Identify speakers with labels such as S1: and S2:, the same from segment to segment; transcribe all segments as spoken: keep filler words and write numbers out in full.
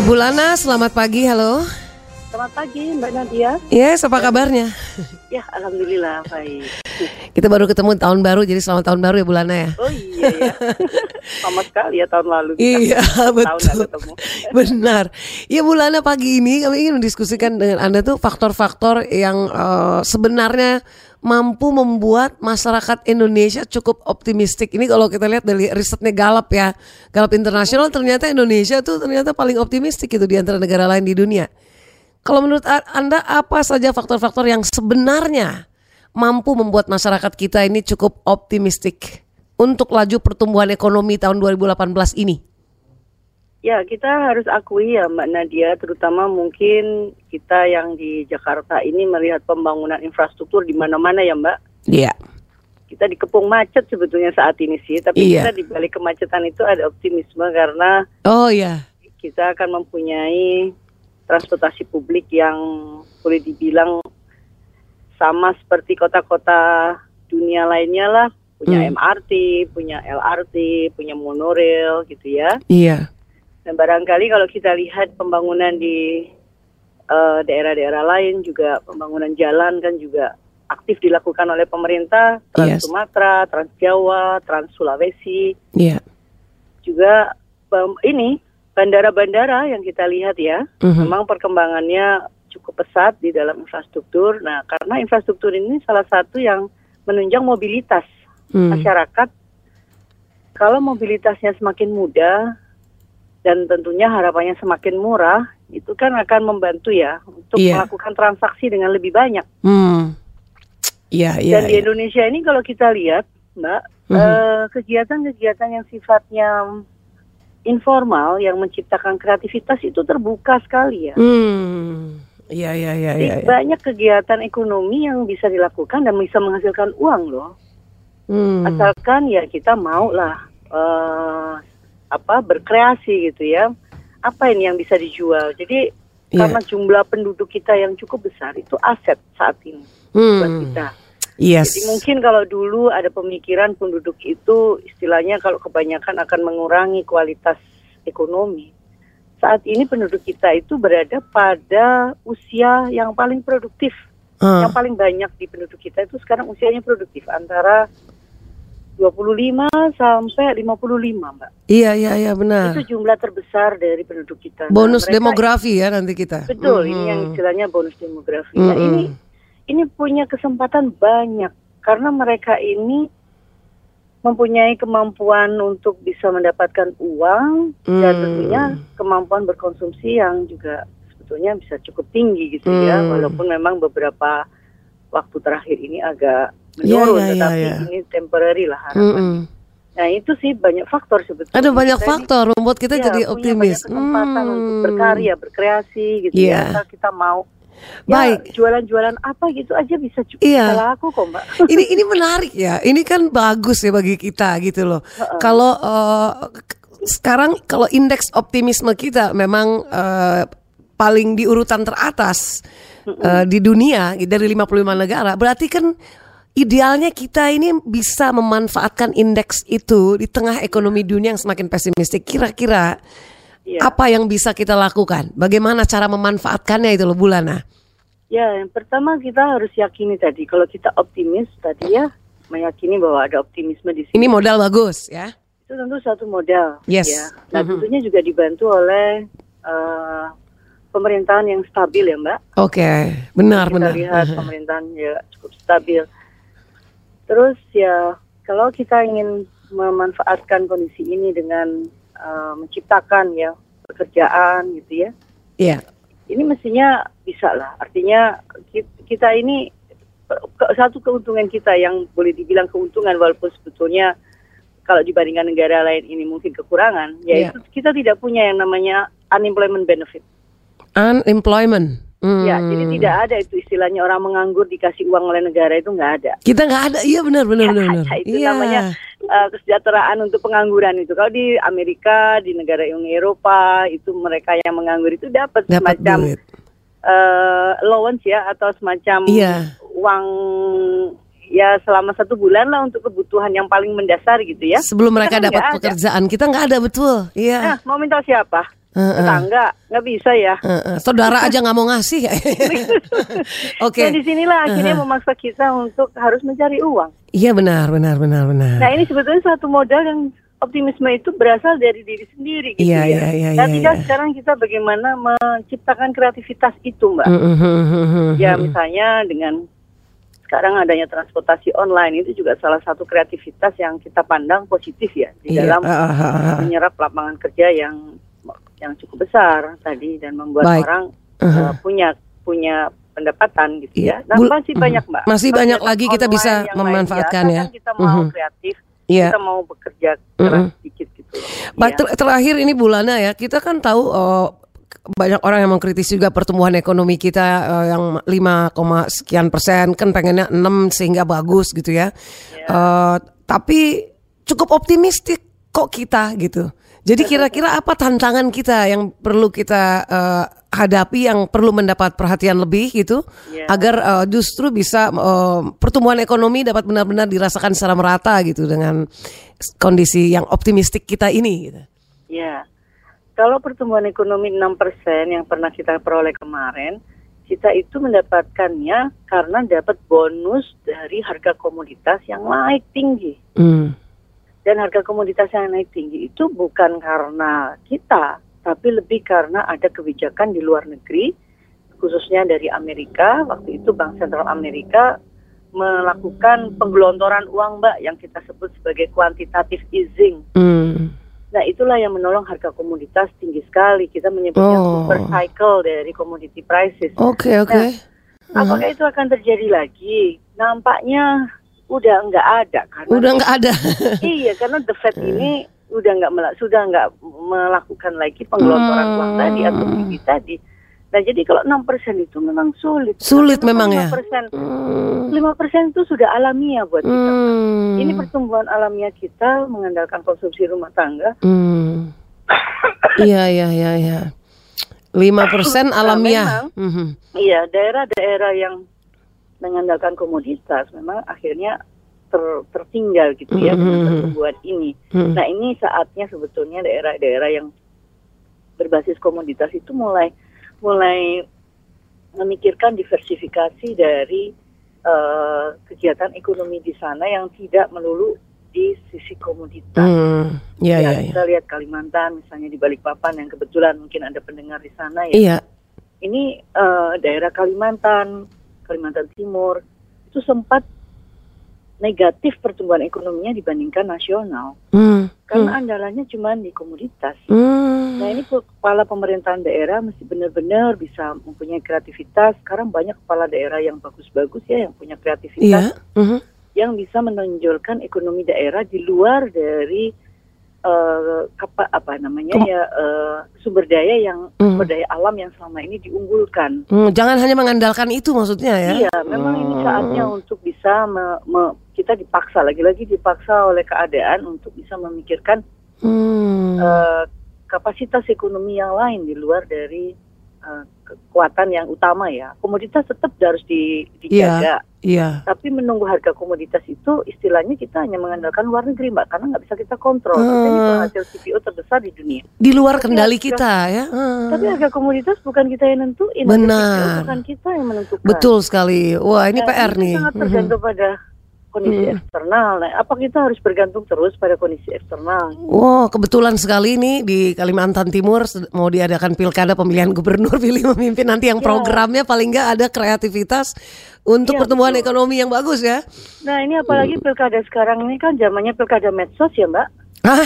S1: Ibu Lana, selamat pagi, halo.
S2: Selamat pagi Mbak Nadia.
S1: Yes, apa kabarnya?
S2: Ya, alhamdulillah baik.
S1: Kita baru ketemu tahun baru, jadi selamat tahun baru ya Bu Lana ya.
S2: Oh iya ya, sama sekali ya tahun lalu.
S1: Iya betul,
S2: ketemu.
S1: Benar. Ya Bu Lana, pagi ini kami ingin mendiskusikan dengan Anda tuh faktor-faktor yang uh, sebenarnya mampu membuat masyarakat Indonesia cukup optimistik. Ini kalau kita lihat dari risetnya Gallup ya, Gallup Internasional, ternyata Indonesia tuh ternyata paling optimistik itu di antara negara lain di dunia. Kalau menurut Anda apa saja faktor-faktor yang sebenarnya mampu membuat masyarakat kita ini cukup optimistik untuk laju pertumbuhan ekonomi tahun dua ribu delapan belas ini?
S2: Ya, kita harus akui ya Mbak Nadia, terutama mungkin kita yang di Jakarta ini melihat pembangunan infrastruktur di mana-mana ya Mbak.
S1: Iya.
S2: Kita dikepung macet sebetulnya saat ini sih, tapi
S1: iya.
S2: kita di balik kemacetan itu ada optimisme karena
S1: oh iya,
S2: kita akan mempunyai transportasi publik yang boleh dibilang sama seperti kota-kota dunia lainnya lah, punya
S1: hmm.
S2: M R T, punya L R T, punya monorail gitu ya.
S1: Iya.
S2: Dan barangkali kalau kita lihat pembangunan di uh, daerah-daerah lain juga, pembangunan jalan kan juga aktif dilakukan oleh pemerintah, Trans Sumatera, Trans Jawa, Trans Sulawesi.
S1: Iya.
S2: Juga um, ini bandara-bandara yang kita lihat ya, uh-huh. memang perkembangannya cukup pesat di dalam infrastruktur. Nah, karena infrastruktur ini salah satu yang menunjang mobilitas hmm. masyarakat. Kalau mobilitasnya semakin mudah dan tentunya harapannya semakin murah, itu kan akan membantu ya untuk yeah. melakukan transaksi dengan lebih banyak. Hmm.
S1: Yeah, yeah,
S2: dan di
S1: yeah.
S2: Indonesia ini kalau kita lihat, Mbak, uh-huh. eh, kegiatan-kegiatan yang sifatnya informal yang menciptakan kreativitas itu terbuka sekali ya.
S1: Hmm. Iya, iya, iya. Ya, ya.
S2: Banyak kegiatan ekonomi yang bisa dilakukan dan bisa menghasilkan uang loh. Hmm. Asalkan ya kita mau lah uh, apa berkreasi gitu ya. Apa ini yang bisa dijual? Jadi yeah. karena jumlah penduduk kita yang cukup besar itu aset saat ini hmm. buat kita.
S1: Yes.
S2: Jadi mungkin kalau dulu ada pemikiran penduduk itu istilahnya kalau kebanyakan akan mengurangi kualitas ekonomi. Saat ini penduduk kita itu berada pada usia yang paling produktif. Hmm. Yang paling banyak di penduduk kita itu sekarang usianya produktif. Antara dua puluh lima sampai lima puluh lima, Mbak.
S1: Iya, iya, iya benar.
S2: Itu jumlah terbesar dari penduduk kita.
S1: Bonus
S2: nah,
S1: demografi ya nanti kita.
S2: Betul, hmm. ini yang istilahnya bonus demografi. Hmm. Nah ini, ini punya kesempatan banyak. Karena mereka ini mempunyai kemampuan untuk bisa mendapatkan uang hmm. dan tentunya kemampuan berkonsumsi yang juga sebetulnya bisa cukup tinggi gitu hmm. ya, walaupun memang beberapa waktu terakhir ini agak menurun,
S1: ya, ya,
S2: tetapi
S1: ya, ya.
S2: ini temporary lah harapannya. Hmm. Nah itu sih banyak faktor sebetulnya.
S1: Ada banyak
S2: kita
S1: faktor
S2: ini,
S1: membuat kita
S2: ya,
S1: jadi optimis.
S2: Punya banyak kesempatan hmm. untuk berkarya, berkreasi gitu
S1: yeah.
S2: ya, asal kita mau.
S1: Baik,
S2: ya, jualan-jualan apa gitu aja bisa cukup
S1: iya.
S2: laku kok Mbak.
S1: Ini ini menarik ya. Ini kan bagus ya bagi kita gitu loh. Uh-uh. Kalau uh, sekarang kalau indeks optimisme kita memang uh, paling di urutan teratas uh-uh. uh, di dunia dari lima puluh lima negara. Berarti kan idealnya kita ini bisa memanfaatkan indeks itu di tengah ekonomi dunia yang semakin pesimistik. Kira-kira ya. apa yang bisa kita lakukan? Bagaimana cara memanfaatkannya itu loh Bu Lana?
S2: Ya, yang pertama kita harus yakini tadi, kalau kita optimis tadi ya, meyakini bahwa ada optimisme di sini.
S1: Ini modal bagus ya?
S2: Itu tentu satu modal.
S1: Yes.
S2: Ya. Nah
S1: mm-hmm.
S2: tentunya juga dibantu oleh uh, pemerintahan yang stabil ya Mbak.
S1: Oke, okay. benar
S2: kita
S1: benar.
S2: Kita lihat uh-huh. pemerintahan ya cukup stabil. Terus ya, kalau kita ingin memanfaatkan kondisi ini dengan uh, menciptakan ya pekerjaan gitu ya.
S1: Iya. Yeah.
S2: Ini mestinya bisa lah, artinya kita ini satu keuntungan kita yang boleh dibilang keuntungan walaupun sebetulnya kalau dibandingkan negara lain ini mungkin kekurangan, yaitu yeah. kita tidak punya yang namanya unemployment benefit.
S1: Unemployment. Hmm.
S2: Ya, jadi tidak ada itu istilahnya orang menganggur dikasih uang oleh negara itu nggak ada.
S1: Kita nggak ada, iya benar benar benar.
S2: Ya, itu
S1: yeah.
S2: namanya uh, kesejahteraan untuk pengangguran itu. Kalau di Amerika, di negara Uni Eropa itu mereka yang menganggur itu dapat semacam uh, allowance ya atau semacam yeah. uang ya selama satu bulan lah untuk kebutuhan yang paling mendasar gitu ya.
S1: Sebelum mereka
S2: dapat
S1: pekerjaan, kita nggak ada betul. Iya.
S2: Nah, mau minta siapa? tetangga, nggak bisa ya.
S1: Uh, uh. Saudara aja nggak mau ngasih. Oke.
S2: Okay. Nah disinilah akhirnya uh-huh. memaksa kita untuk harus mencari uang.
S1: Iya benar, benar, benar, benar.
S2: Nah ini sebetulnya satu modal yang optimisme itu berasal dari diri sendiri gitu
S1: iya,
S2: ya.
S1: Iya, iya,
S2: nah
S1: iya,
S2: tinggal
S1: iya.
S2: sekarang kita bagaimana menciptakan kreativitas itu, Mbak.
S1: Uh-huh.
S2: Ya misalnya dengan sekarang adanya transportasi online itu juga salah satu kreativitas yang kita pandang positif ya di
S1: iya.
S2: dalam
S1: uh-huh.
S2: menyerap lapangan kerja yang yang cukup besar tadi dan membuat
S1: Baik.
S2: orang
S1: uh-huh.
S2: uh, punya punya pendapatan gitu
S1: iya.
S2: ya. Nah
S1: Bul-
S2: masih uh-huh. banyak Mbak.
S1: Masih
S2: Kegiatan
S1: banyak lagi kita bisa memanfaatkan ya.
S2: Kan kita mau
S1: uh-huh.
S2: kreatif,
S1: yeah.
S2: kita mau bekerja keras
S1: uh-huh.
S2: sedikit gitu.
S1: Baik,
S2: Ya.
S1: ter- terakhir ini Bulana ya, kita kan tahu oh, banyak orang yang mengkritis juga pertumbuhan ekonomi kita uh, yang lima, sekian persen, kan pengennya enam sehingga bagus gitu ya.
S2: Ya.
S1: Uh, tapi cukup optimistik kok kita gitu. Jadi kira-kira apa tantangan kita yang perlu kita uh, hadapi, yang perlu mendapat perhatian lebih gitu,
S2: ya.
S1: agar uh, justru bisa uh, pertumbuhan ekonomi dapat benar-benar dirasakan secara merata gitu dengan kondisi yang optimistik kita ini gitu.
S2: Ya. Kalau pertumbuhan ekonomi enam persen yang pernah kita peroleh kemarin, kita itu mendapatkannya karena dapat bonus dari harga komoditas yang naik tinggi.
S1: Hmm.
S2: Dan harga komoditas yang naik tinggi itu bukan karena kita, tapi lebih karena ada kebijakan di luar negeri, khususnya dari Amerika. Waktu itu Bank Sentral Amerika melakukan penggelontoran uang, Mbak, yang kita sebut sebagai quantitative easing.
S1: Hmm.
S2: Nah itulah yang menolong harga komoditas tinggi sekali. Kita menyebutnya
S1: Oh.
S2: super cycle dari commodity prices.
S1: Oke, oke.
S2: Nah, apakah itu akan terjadi lagi? Nampaknya udah nggak ada. Karena
S1: Udah nggak ada.
S2: Iya, karena The Fed ini udah nggak mela- sudah nggak melakukan lagi penggelontoran
S1: Hmm.
S2: uang tadi atau Q E tadi. Nah jadi kalau enam persen itu memang sulit.
S1: Sulit
S2: Karena
S1: memang ya.
S2: lima persen,
S1: Hmm.
S2: lima persen itu sudah alamiah buat kita.
S1: Hmm.
S2: Ini pertumbuhan alamiah kita mengandalkan konsumsi rumah tangga.
S1: Hmm. Iya, iya, iya, iya. lima persen alamiah.
S2: Nah, memang,
S1: Mhm.
S2: iya, daerah-daerah yang mengandalkan komoditas memang akhirnya ter- tertinggal gitu ya dengan
S1: Mhm.
S2: pertumbuhan ini.
S1: Mhm.
S2: Nah ini saatnya sebetulnya daerah-daerah yang berbasis komoditas itu mulai mulai memikirkan diversifikasi dari uh, kegiatan ekonomi di sana yang tidak melulu di sisi komoditas.
S1: Hmm. Iya,
S2: Ya,
S1: iya, iya.
S2: kita lihat Kalimantan misalnya di Balikpapan yang kebetulan mungkin ada pendengar di sana ya.
S1: Iya.
S2: Ini uh, daerah Kalimantan, Kalimantan Timur itu sempat negatif pertumbuhan ekonominya dibandingkan nasional.
S1: Hmm.
S2: Karena andalannya cuma di komoditas.
S1: Hmm.
S2: Nah ini kepala pemerintahan daerah mesti benar-benar bisa mempunyai kreativitas. Sekarang banyak kepala daerah yang bagus-bagus ya, yang punya kreativitas.
S1: Iya. Mhm.
S2: Yang bisa menonjolkan ekonomi daerah di luar dari uh, apa, apa namanya
S1: Kem-
S2: ya uh, sumber daya yang
S1: Hmm.
S2: sumber daya alam yang selama ini diunggulkan.
S1: Hmm, jangan hanya mengandalkan itu maksudnya ya.
S2: Iya, memang ini saatnya untuk bisa me, me, kita dipaksa lagi-lagi dipaksa oleh keadaan untuk bisa memikirkan
S1: Hmm.
S2: uh, kapasitas ekonomi yang lain di luar dari uh, kekuatan yang utama ya. Komoditas tetap harus di, dijaga.
S1: Iya.
S2: Tapi menunggu harga komoditas itu istilahnya kita hanya mengandalkan luar negeri, Mbak, karena nggak bisa kita kontrol. Kita ini
S1: Hmm.
S2: penghasil C P O terbesar di dunia.
S1: Di luar
S2: Tapi
S1: kendali
S2: harga-
S1: kita ya. Hmm.
S2: Tapi harga komoditas bukan kita yang nentuin. harga
S1: Benar.
S2: C P O bukan kita yang menentukan.
S1: Betul sekali. Wah, ini
S2: Nah,
S1: P R
S2: ini
S1: nih.
S2: sangat
S1: Mhm.
S2: tergantung pada kondisi
S1: Hmm.
S2: eksternal. Nah, apa kita harus bergantung terus pada kondisi eksternal?
S1: Wow, kebetulan sekali nih di Kalimantan Timur sed- mau diadakan pilkada pemilihan gubernur, pilih memimpin nanti yang
S2: Ya.
S1: programnya paling nggak ada kreativitas untuk
S2: Ya,
S1: pertumbuhan
S2: betul.
S1: ekonomi yang bagus ya.
S2: Nah, ini apalagi pilkada sekarang ini kan zamannya pilkada medsos ya, Mbak.
S1: Ah,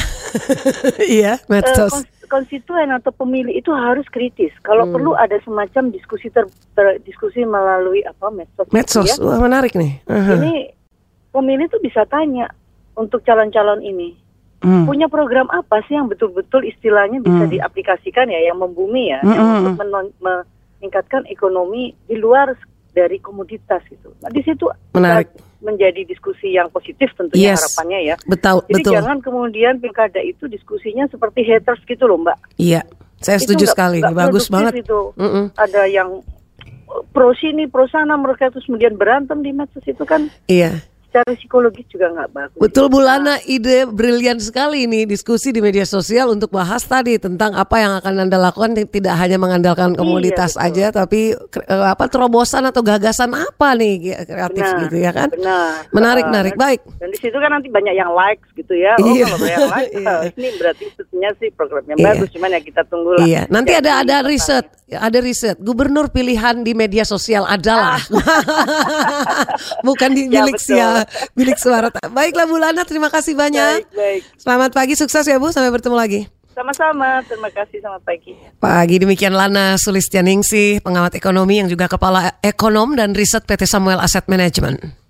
S1: iya,
S2: Eh,
S1: medsos.
S2: kons- konstituen atau pemilih itu harus kritis. Kalau
S1: Hmm.
S2: perlu ada semacam diskusi ter, ter- diskusi melalui apa medsos. gitu
S1: Medsos,
S2: ya.
S1: wah menarik nih. Aha.
S2: Ini pemilih tuh bisa tanya untuk calon-calon ini.
S1: Hmm.
S2: Punya program apa sih yang betul-betul istilahnya bisa
S1: Hmm.
S2: diaplikasikan ya, yang membumi ya,
S1: Hmm,
S2: yang
S1: hmm,
S2: untuk menon- meningkatkan ekonomi di luar dari komoditas gitu. Nah, di situ
S1: Menarik.
S2: uh, menjadi diskusi yang positif tentunya
S1: Yes.
S2: harapannya ya.
S1: Betul,
S2: Jadi
S1: betul.
S2: jangan kemudian pilkada itu diskusinya seperti haters gitu loh, Mbak.
S1: Iya, saya
S2: Itu
S1: setuju
S2: nggak-
S1: sekali.
S2: nggak
S1: Bagus
S2: produktif
S1: banget.
S2: Itu.
S1: Mm-mm.
S2: Ada yang pro sini, pro sana, mereka terus kemudian berantem di medsos itu kan
S1: Iya.
S2: secara psikologis juga nggak bagus.
S1: Betul Bu Lana, ide brilian sekali ini diskusi di media sosial untuk bahas tadi tentang apa yang akan Anda lakukan, tidak hanya mengandalkan komoditas
S2: iya,
S1: aja, tapi uh, apa terobosan atau gagasan apa nih kreatif
S2: benar,
S1: gitu ya kan?
S2: Benar.
S1: Menarik,
S2: uh,
S1: menarik,
S2: dan,
S1: baik.
S2: Dan di situ kan nanti banyak yang likes gitu ya. Oh
S1: iya.
S2: kalau banyak like,
S1: iya.
S2: ini berarti sebetulnya sih programnya
S1: iya.
S2: bagus, cuman ya kita tunggu lah.
S1: Iya. Nanti
S2: ya,
S1: ada ada riset, ada riset. Gubernur pilihan di media sosial adalah bukan di
S2: Ya,
S1: milik sia, milik suara. Baiklah Bu Lana, terima kasih banyak.
S2: Baik, baik.
S1: Selamat pagi, sukses ya Bu, sampai bertemu lagi.
S2: Sama-sama, terima kasih, selamat pagi.
S1: Pagi, demikian Lana Sulistianingsih, pengamat ekonomi yang juga kepala ekonom dan riset P T Samuel Asset Management.